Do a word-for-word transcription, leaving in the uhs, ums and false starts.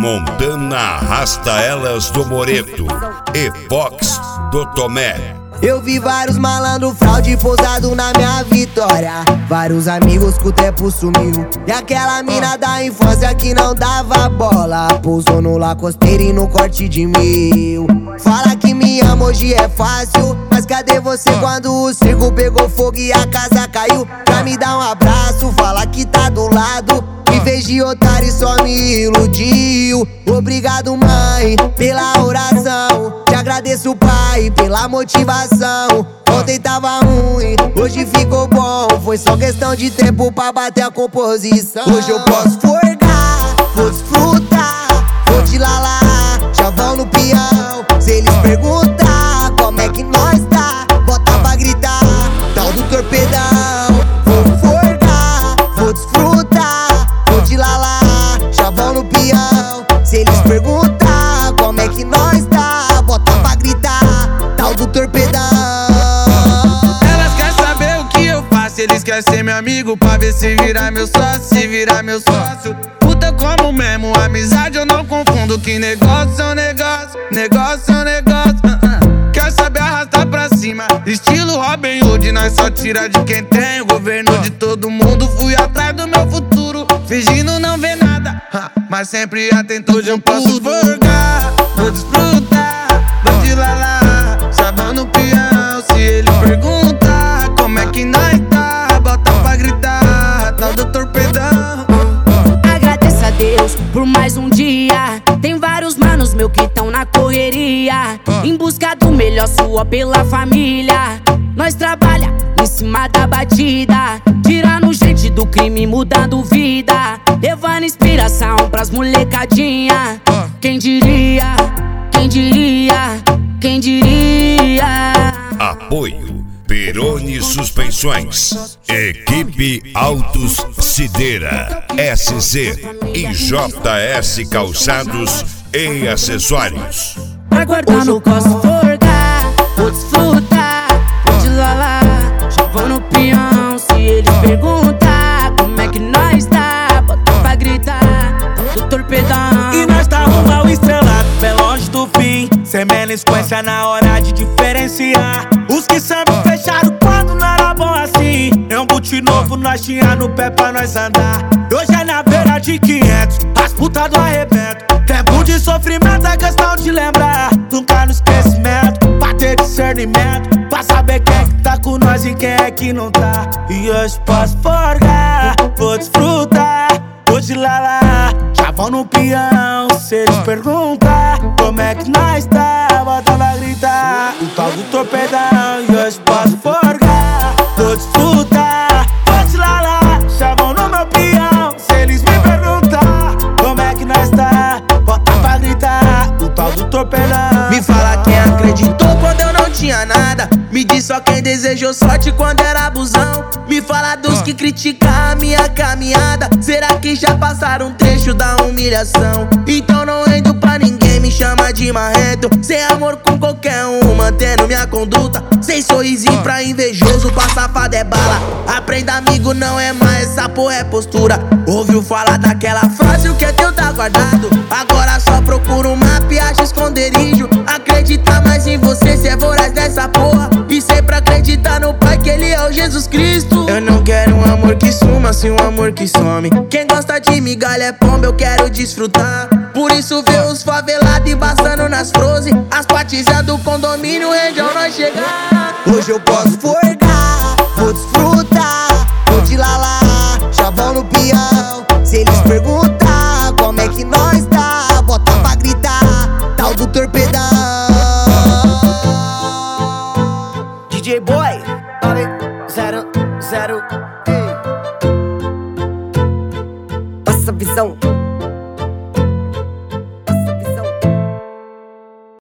Montana Arrasta Elas do Moreto e Fox do Tomé. Eu vi vários malandro fraude pousado na minha vitória. Vários amigos que o tempo sumiu. E aquela mina da infância que não dava bola pousou no lacosteiro e no corte de mil. Fala que me ama, hoje é fácil, mas cadê você quando o circo pegou fogo e a casa caiu? Pra me dar um abraço, fala que tá do lado. Em vez de otário só me iludiu. Obrigado, mãe, pela oração. Te agradeço, pai, pela motivação. Ontem tava ruim, hoje ficou bom. Foi só questão de tempo pra bater a composição. Hoje eu posso forgar, vou desfrutar, vou te lalar, chavão no peão. Se eles perguntar como é que nós tá, bota pra gritar, tal do torpedão. Vou forgar, vou desfrutar, vou te lalar, chavão no peão. Se eles perguntar como é que nós tá, bota pra gritar, tal do torpedão. Elas querem saber o que eu faço, eles querem ser meu amigo pra ver se virar meu sócio, se virar meu sócio. Puta como mesmo, amizade eu não confundo. Que negócio é um negócio, negócio é um negócio. uh-uh. Quer saber arrastar pra cima, estilo Robin Hood. Nós só tira de quem tem, o governo de todo mundo. Fui atrás do meu futuro, fingindo não ver nada, uh, mas sempre atento. Hoje eu posso forgar, vou desfrutar, vou te lalar, chavão no peão. Se ele perguntar como é que nós tá, bota pra gritar, tal do torpedão. Agradeça a Deus por mais um dia. Tem vários manos meu que tão na correria, em busca do melhor, sua pela família. Nós trabalha em cima da batida, tirando gente do crime, mudando vida, levando inspiração pras molecadinha. Quem diria, quem diria, quem diria. Apoio Peroni Suspensões, Equipe Autos Cideira, S Z e J S Calçados e Acessórios. Pra guardar no posso forgar, vou desfrutar, vou te lalar, chavão no peão. Se eles perguntar como é que nós tá, bota pra gritar, do torpedão. E nós tá rumo ao estrelado, bem longe do fim, sem melisquência na hora de diferenciar. Os que sabem fecharam quando não era bom assim. É um boot novo, nós tinha no pé pra nós andar. Hoje é na beira de quinhentos, as putas do arrebento. Tempo de sofrimento é questão de lembrar, nunca no esquecimento, pra ter discernimento, pra saber quem é que tá com nós e quem é que não tá. E hoje posso forgar, vou desfrutar, vou te lalar, chavão no peão. Se eles perguntar como é que nós tá, bota pra gritar, o tal do torpedão. E hoje posso forgar, vou desfrutar, vou te lalar, chavão no meu peão. Se eles me perguntar como é que nós tá, bota pra gritar, o tal do torpedão. Me fala quem acreditou quando eu não tinha nada, me diz só quem desejou sorte quando era abusão. Me fala dos que criticam a minha caminhada, será que já passaram um trecho da humilhação? Então não entro pra ninguém, me chama de marrento. Sem amor com qualquer um, mantendo minha conduta. Sem sorrisinho pra invejoso, pra safado é bala. Aprenda amigo, não é mais, essa porra é postura. Ouviu falar daquela frase, o que é teu tá guardado. Agora só procura um mapa e acha esconderijo. Acredita mais em você, cê é voraz dessa porra. E sempre acreditar no Pai, que Ele é o Jesus Cristo. Eu não quero um amor que suma, sim um amor que some. Quem gosta de migalha é pomba, eu quero desfrutar. Por isso vê os favelados embaçando nas froze, as patizas do condomínio rende ao nós chegar. Hoje eu posso forgar, vou desfrutar, vou te lalar, chavão no peão. Se eles perguntar como é que nós tá, bota pra gritar, tal do torpedão. D J Boy, zero, zero, ei. Passa a visão.